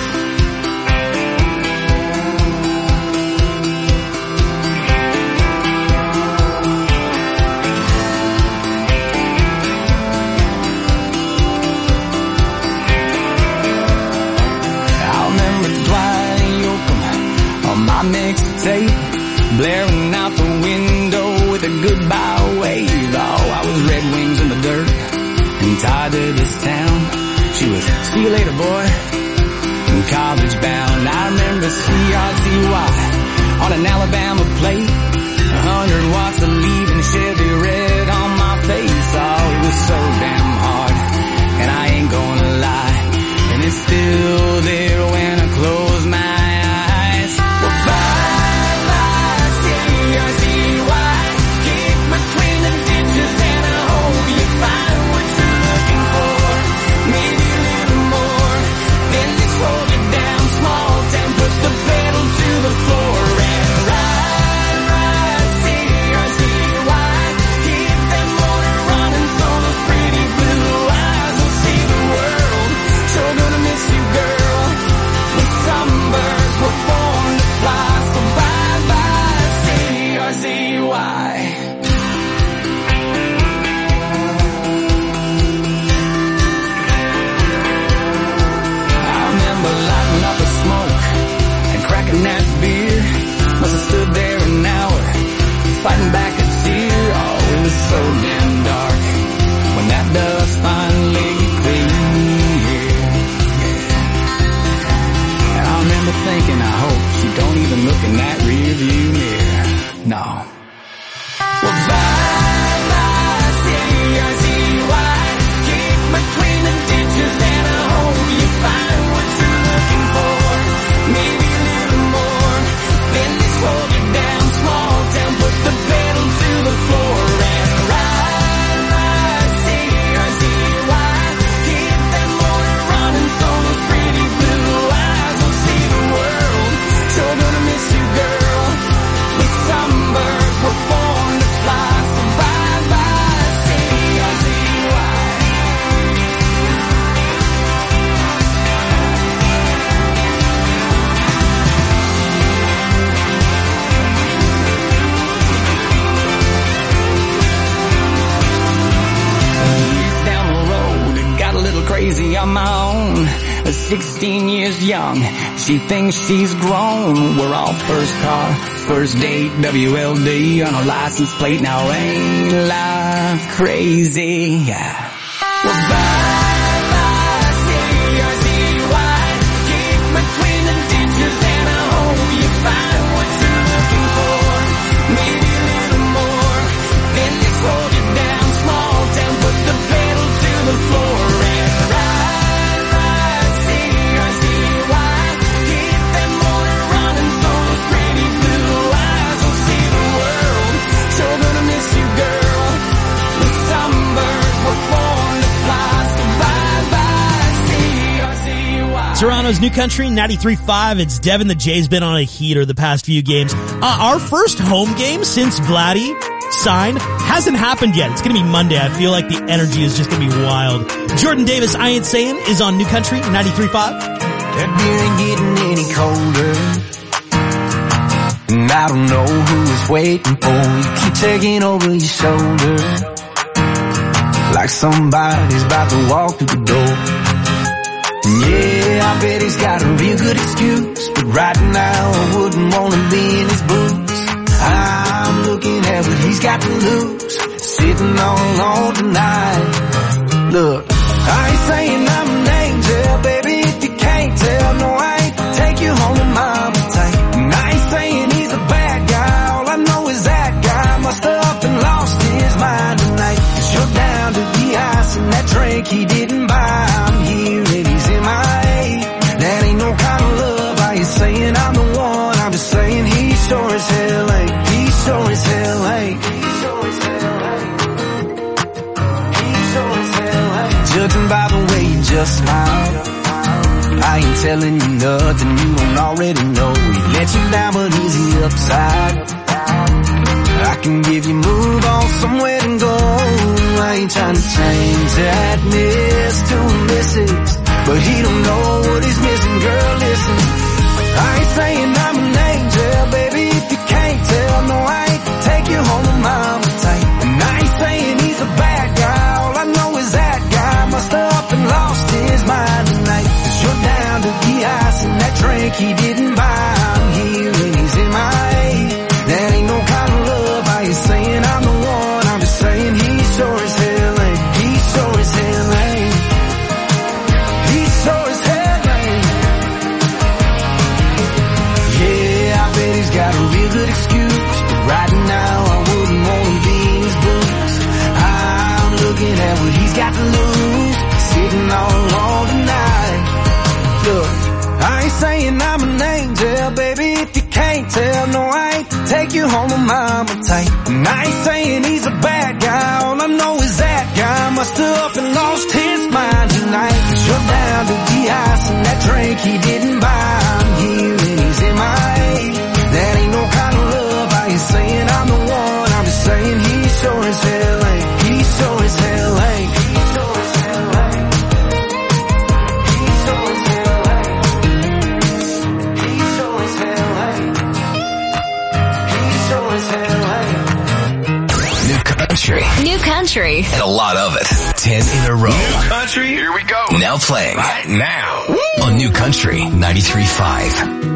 My mixtape, blaring out the window with a goodbye wave. Oh, I was Red Wings in the dirt and tied to this town. She was, see you later, boy, and college bound. I remember C R Z Y on an Alabama plate, a hundred watts of leaving Chevy red on my face. Oh, it was so damn hard, and I ain't gonna lie, and it's still there when I close my eyes. Fighting back a tear, oh, it was so damn dark when that dust finally cleared. And I remember thinking, I hope she don't even look in that rear view mirror. No. Well, bye bye, C R Z Y. Kick between the ditches and I hope you find what you're looking for. Maybe a little more. Then they slow you down, small town, put the pedal to the floor and ride, ride, C R Z Y. Keep that motor running so those pretty blue eyes will see the world. Sure gonna miss you, girl. These sunbirds were born to fly, so bye bye, C R Z Y. Crazy on my own, sixteen years young, she thinks she's grown. We're all first car, first date, W L D on a license plate. Now ain't life crazy? Yeah. Well, bye bye, C R Z Y. Keep between the ditches and I hope you find what you're looking for. Maybe a little more. Then they slow you down, small town, put the pedal to the floor. Toronto's new country, ninety-three point five. It's Devin. The Jays been on a heater the past few games. Uh, our first home game since Vladdy signed hasn't happened yet. It's going to be Monday. I feel like the energy is just going to be wild. Jordan Davis, I Ain't Saying, is on new country, ninety-three point five. That beer ain't getting any colder, and I don't know who is waiting for you. Keep taking over your shoulder like somebody's about to walk through the door. Yeah. Yeah, I bet he's got a real good excuse, but right now I wouldn't want to be in his boots. I'm looking at what he's got to lose, sitting all alone tonight. Look, I ain't saying I'm an angel, baby, if you can't tell. No, I ain't take you home to mama tight. And I ain't saying he's a bad guy, all I know is that guy must have up and lost his mind tonight. Cause you're down to the ice and that drink he didn't buy. I'm here and he's in my A. That ain't no kind of love. I ain't saying I'm the one, I'm just saying he sure as hell ain't. He sure as hell ain't. He sure as hell ain't. He sure as hell ain't. Judging by the way you just smiled, I ain't telling you nothing you don't already know. He let you down, but is he upside? I can give you move on somewhere to go. I ain't trying to change that miss to a missus, but he don't know what he's missing. Girl, listen, I ain't saying I'm an angel, baby, if you can't tell. No, I ain't take you home to mama tight. And I ain't saying he's a bad guy, all I know is that guy must have up and lost his mind tonight. Cause you're down to the ice and that drink he didn't buy. I'm here and he's in my A. That ain't no kind of love. I ain't saying I'm the one, I'm just saying he sure as hell ain't. He sure as hell ain't. He sure as hell ain't. Yeah, I bet he's got a real good excuse, but right now I wouldn't want to be in his boots. I'm looking at what he's got to lose, sitting all alone tonight. Look, I ain't saying I'm an angel, baby, if you can't tell. No, I ain't take you home to mama tight. And I ain't saying he's a bad guy, all I know is that guy must have up and lost his mind tonight. Cause you're down to the ice and that drink he didn't buy. I'm here and he's in my A. That ain't no kind of love. I ain't saying I'm the one, I'm just saying he sure as hell ain't. He sure as hell ain't. He sure as hell ain't. He sure as hell ain't. He sure as hell ain't. He sure as hell ain't. New country. New country. And a lot of it. Ten in a row. New country, here we go. Now playing. Right now. On New Country ninety-three point five.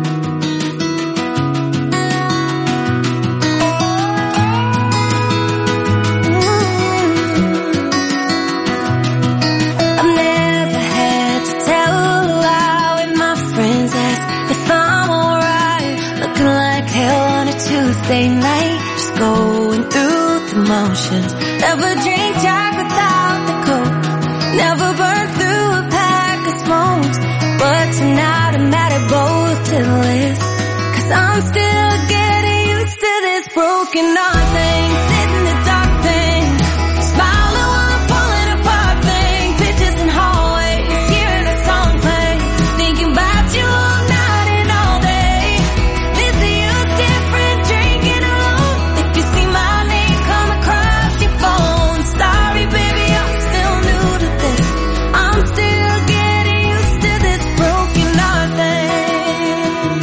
Tuesday night, just going through the motions. Never drink Jack without the Coke, never burn through a pack of smokes. But tonight I'm mad at both to the list, cause I'm still getting used to this broken heart thing, sitting in the dark thing, smiling while I'm falling apart thing, pictures in hallways, hearing a song play, thinking about you all night and all day. Missing you different, drinking alone. If you see my name come across your phone, sorry baby, I'm still new to this. I'm still getting used to this broken heart thing.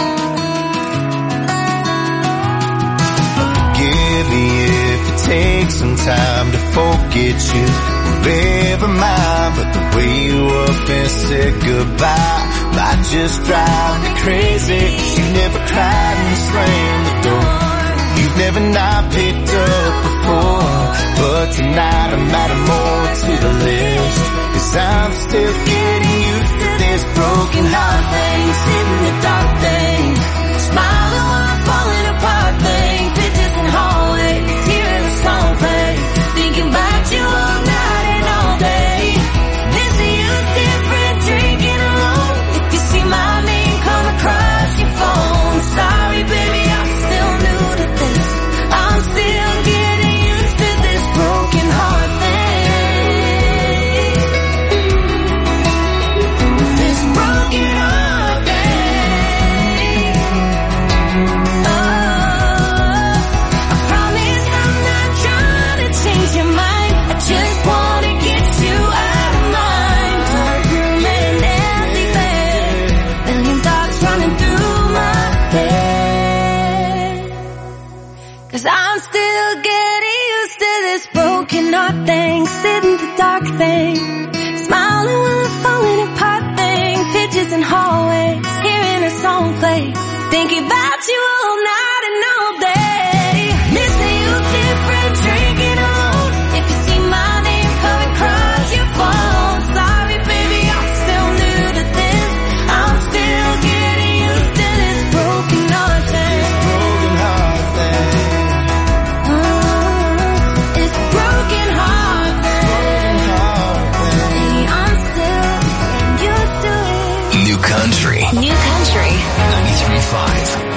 Forgive me if it takes some time to forget you. Never mind, but the way you up and said goodbye might just drive me crazy. You never cried and slammed the door. You've never not picked up before, but tonight I'm adding more to the list, cause I'm still getting used to this broken heart thing, sitting in the dark thing, smiling while I'm falling apart thing, pictures in hallways, hearing a song play, thinking about you all night and all day. Missing you's different, drinking alone. If you see my name come across your phone, sorry baby, I'm still new to this. I'm still getting used to this broken heart thing. This broken heart thing. Oh, I promise I'm not trying to change your mind. I just wanna get you out of mind. Dark room and an empty bed, million thoughts running through my head. Cause I'm still getting used to this broken heart thing, sitting the dark thing, smiling while I'm falling apart thing, pictures New Country ninety-three point five.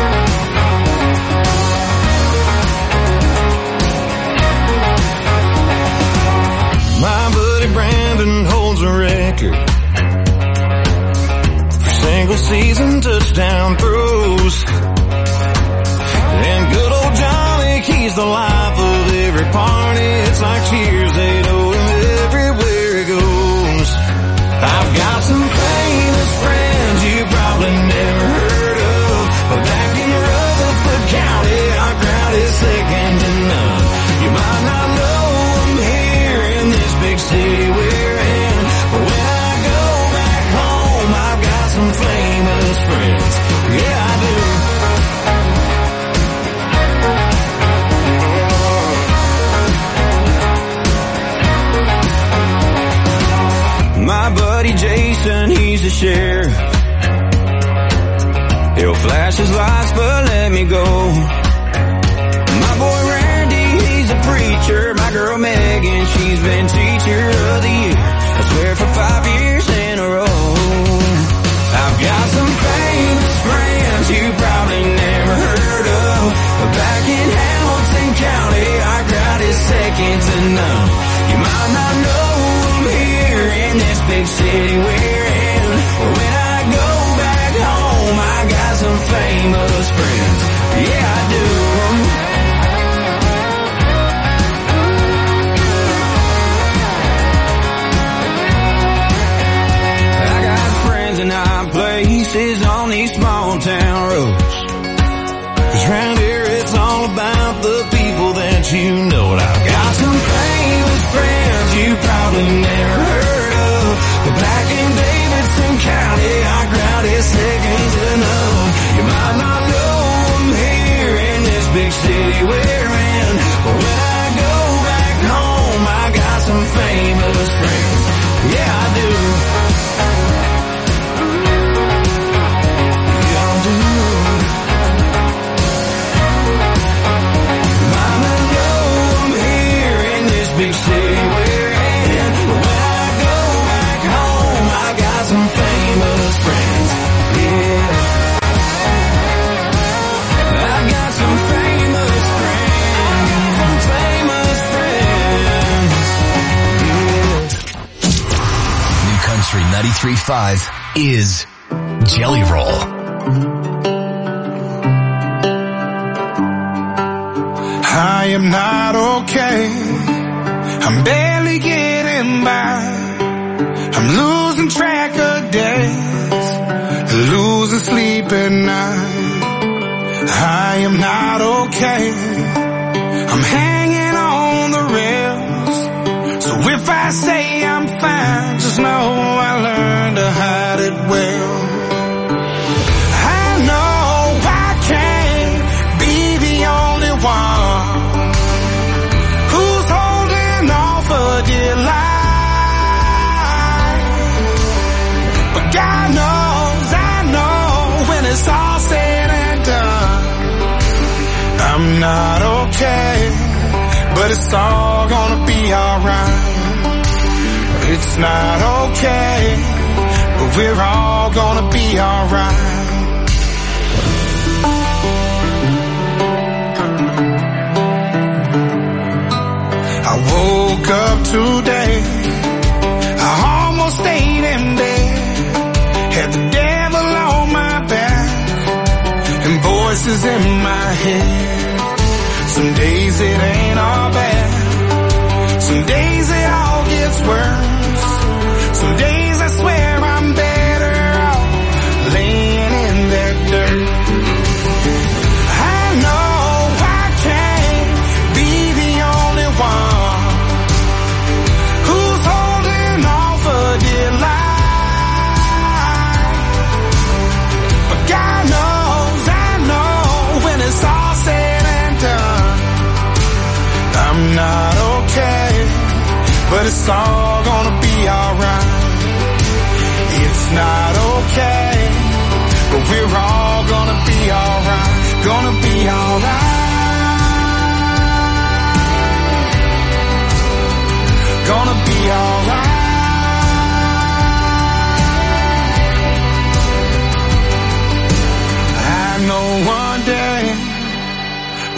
My buddy Brandon holds a record for single season touchdown throws. And good old Johnny, he's the life of every party. It's like cheers, they know him everywhere he goes. I've got some famous friends you probably never heard of, but back in Rutherford County, our crowd is second to none. You might not know them here in this big city we're in, but when I go back home, I've got some famous friends. Yeah, I do. My buddy Jason, he's the sheriff. He'll flash his lights but let me go. My boy Randy, he's a preacher. My girl Megan, she's been teacher of the year, I swear for five years in a row. I've got some famous friends you probably never heard of, but back in Hamilton County, our crowd is second to none. You might not know them here in this big city we're in, but when I go back home, I got some famous friends. Yeah, I do. I got friends in high places on these small town roads, 'cause round here it's all about the people that you know. And I've got some famous friends you probably never heard of, but back in Davidson County, our crowd is second to none. You might not know them here in this big city we're in, but when I go back home, I got some famous friends. Yeah, I do. Yeah, I do. Might not know them here in this big city we're in, but when I go back home, I got some famous friends. Yeah, I got some famous friends, some famous friends. Yeah. New Country ninety-three point five is Jelly Roll. I am not okay. I'm barely getting by. I'm losing track of days, losing sleep at night. I am not okay. I'm hanging on the rails. So if I say I'm fine, just know I learned to hide it well. I know I can't be the only one who's holding on for dear life. But God knows, I know, when it's all said and done, I'm not okay, but it's all gonna be alright. It's not okay, but we're all gonna be alright. I woke up today, I almost stayed in bed, had the devil on my back and voices in my head. Some days it ain't all bad, some days it all gets worse. Some days I swear I'm better off laying in that dirt. I know I can't be the only one who's holding on for dear life. But God knows, I know, when it's all said and done, I'm not okay, but it's all gonna be alright. It's not okay, but we're all gonna be alright, gonna be alright, gonna be alright.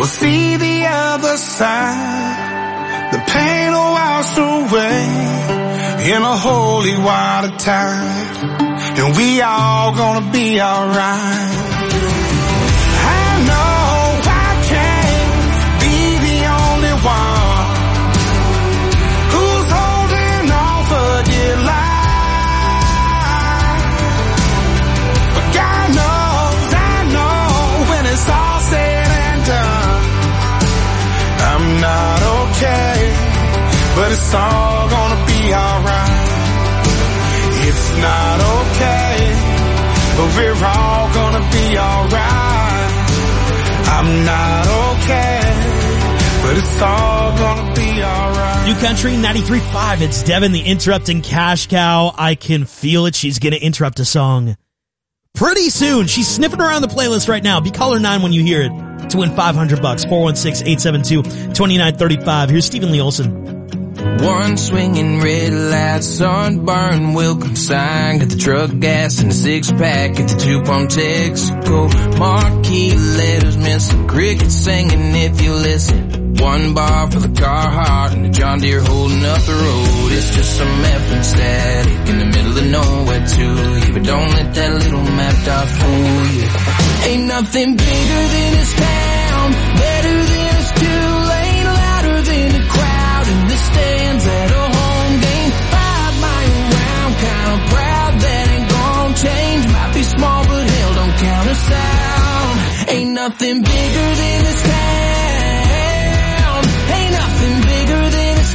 We'll see the other side. The pain will wash away in a holy water tide, and we all gonna be alright. I know I can't be the only one who's holding on for dear life, but God knows, I know, when it's all said and done, I'm not okay, but it's all gonna be alright. It's not okay, but we're all gonna be alright. I'm not okay, but it's all gonna be alright. New Country ninety-three point five. It's Devin, the interrupting cash cow. I can feel it. She's gonna interrupt a song pretty soon. She's sniffing around the playlist right now. Be caller nine when you hear it to win five hundred bucks. four one six, eight seven two, two nine three five. Here's Stephen Lee Olson. One swinging red light, sunburn, welcome sign. Got the truck gas and the six pack at the two pump Texaco. Marquee letters, missing crickets singing if you listen. One bar for the Carhartt and the John Deere holding up the road. It's just some effing static in the middle of nowhere to you, but don't let that little map dot fool you. Ain't nothing bigger than this town, better than this two lane, louder than the crowd in the stands at a home game. Five mile round, kinda proud that ain't gon' change. Might be small, but hell don't count us out. Ain't nothing bigger than this town. Ain't nothing bigger than this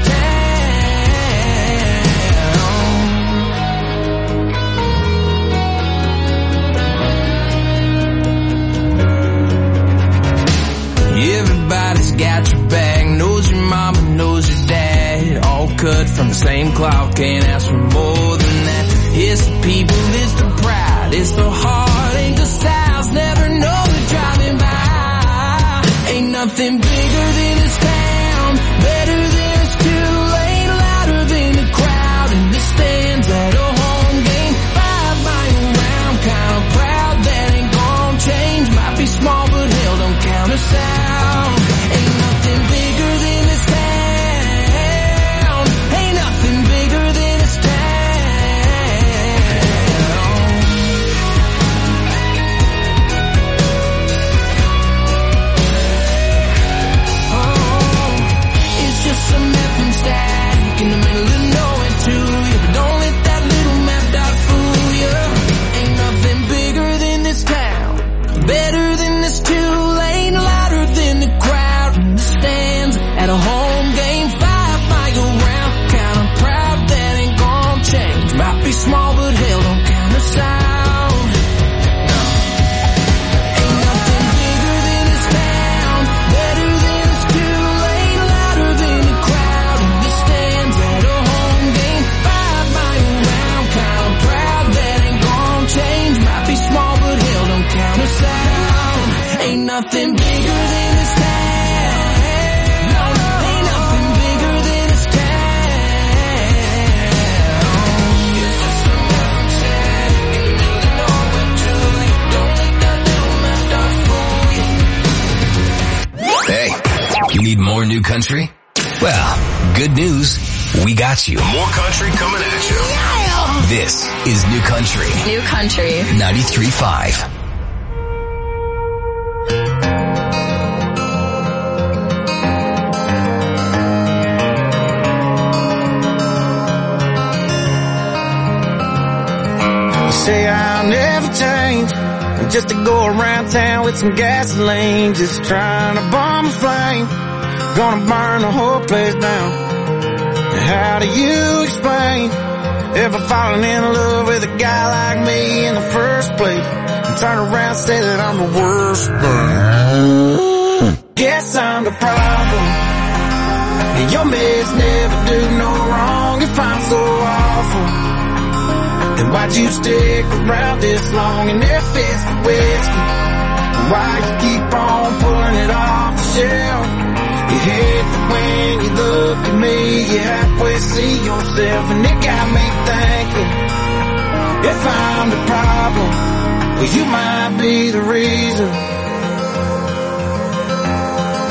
town. Everybody's got your back, knows your mama, knows your dad. All cut from the same cloth, can't ask for more than that. It's the people, it's the pride, it's the heart, ain't the styles, never know they're driving by. Ain't nothing bigger than this town, better than this two lane, louder than the crowd in the stands at a home game. Five mile round, kinda proud that ain't gon' change. Might be small, but hell don't count us out. Ain't nothing bigger than this town. Ain't nothing bigger than this town. Oh, it's just some effing static in the middle of nowhere to you, but don't let that little map dot fool you. Ain't nothing bigger than this town, better than this two lane, louder than the crowd in the stands at a home game. Five mile round, kinda proud that ain't gon' change. Might be small, but hell don't count us out. Ain't nothing bigger than this town, better than this two lane, louder than the crowd in the stands at a home game. Five mile round, kinda proud that ain't gon' change. Might be small, but hell don't count us out. Ain't nothing bigger than this town. No, ain't nothing bigger than this town. It's just some effing static in the middle of nowhere to you. Don't let that little map dot fool you. Hey, you need more New Country? Well, good news. We got you. More country coming at you. This is New Country. New Country. ninety-three point five. Say I'll never change, just to go around town with some gasoline, just trying to bomb a flame, gonna burn the whole place down. How do you explain ever falling in love with a guy like me in the first place, and turn around and say that I'm the worst thing? Guess I'm the problem, and your mess never do no wrong. If I'm so awful, then why'd you stick around this long? And if it's the whiskey, why you keep on pulling it off the shelf? You hate that when you look at me, you halfway see yourself, and it got me thinking, if I'm the problem, well you might be the reason.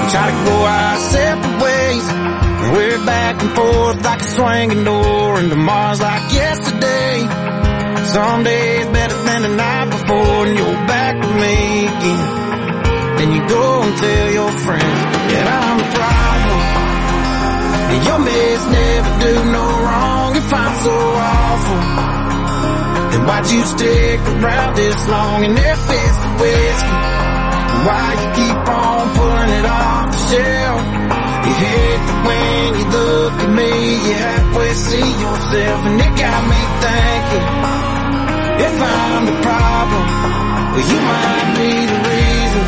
try to go our separate ways. We're back and forth like a swinging door, and tomorrow's like yesterday. Some days better than the night before, and you're back with me again. Then you go and tell your friends that I'm the problem. And your miss never do no wrong if I'm so awful. Then why'd you stick around this long and if it's the whiskey? Why you keep on pulling it off the shelf? You hate that when you look at me, you halfway see yourself, and it got me thinking, if I'm the problem, well, you might be the reason.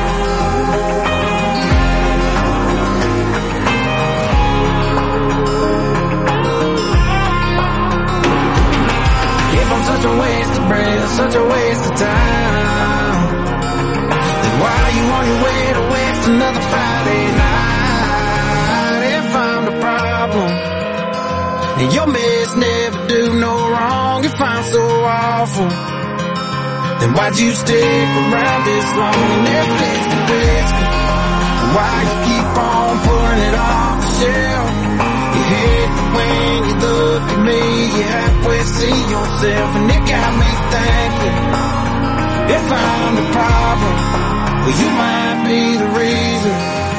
If I'm such a waste of breath, such a waste of time, then why are you on your way to waste another Friday night? If I'm the problem, and your miss never do no wrong if I'm so awful, then why'd you stick around this long and if it's the whiskey? Why you keep on pulling it off the shelf? You hate that when you look at me, you halfway see yourself, and it got me thinking, if I'm the problem, well, you might be the reason.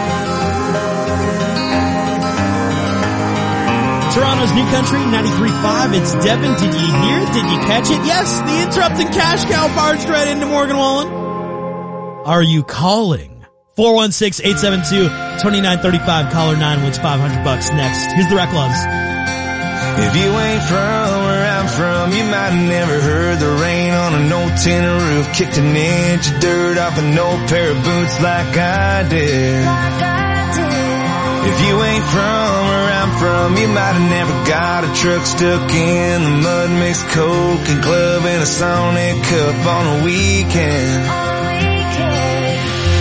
Toronto's New Country, ninety-three point five. It's Devin. Did you hear it? Did you catch it? Yes, the interrupting cash cow barged right into Morgan Wallen. Are you calling? four one six, eight seven two, two nine three five. Caller nine wins five hundred bucks next. Here's the Rec Loves. If you ain't from where I'm from, you might have never heard the rain on an old tin roof, kicked an inch of dirt off an old pair of boots like I did. Like I did. If you ain't from where I'm from, you might have never got a truck stuck in the mud, mixed Coke and club in a Sonic cup on a weekend. On a weekend.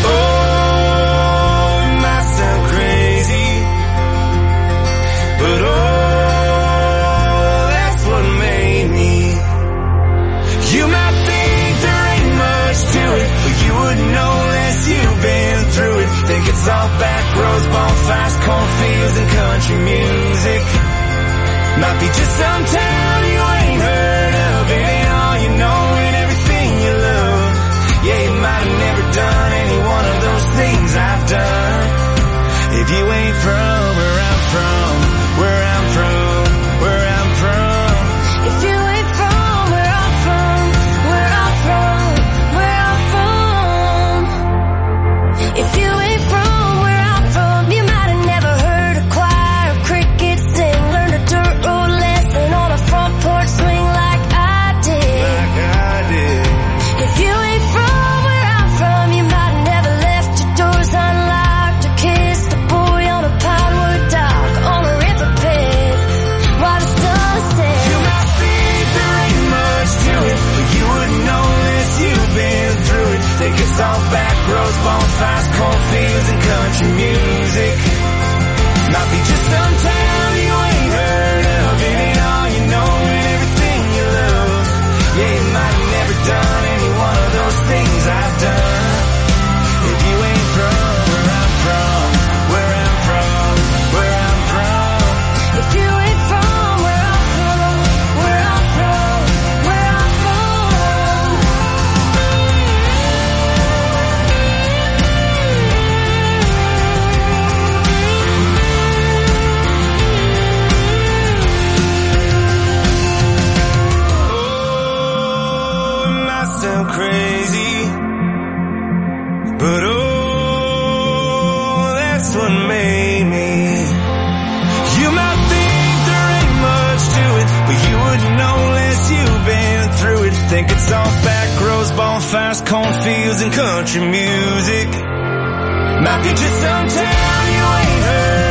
Oh, it might sound crazy, but oh, that's what made me. You might think there ain't much to it, but you wouldn't know unless you've been through it. Think it's all back roads, bonfires, cornfields, and country music. Might be just some town you ain't heard of. It ain't all you know and everything you love. Yeah, you might have never done any one of those things I've done. If you ain't from where I'm from, where I'm from, where I'm from. If you ain't from where I'm from, where I'm from, where I'm from. If you ain't from where I'm from, you might have never heard a choir of crickets sing, learned a dirt road lesson on a front porch swing like I did. Like I did. If you ain't from where I'm from, you might have never left your doors unlocked or kissed a boy on a Pinewood dock on a river bed while the sun set. You might think there ain't much to it, but you wouldn't know unless you've been through it. Think it's all back roads, bonfires, cornfields, and country music. Might be just some town you ain't heard of. It ain't all you know and everything you love. Yeah, you might have never done any one of those things I've done. If you ain't from where I'm from, where I'm from, where I'm from. If you ain't from where I'm from, where I'm from, where I'm from. Oh, it might sound crazy, but oh, that's what made me. You might think there ain't much to it, but you wouldn't know unless you've been through it. Think it's all back roads, bonfires, cornfields, and country music. Might be just some town you ain't heard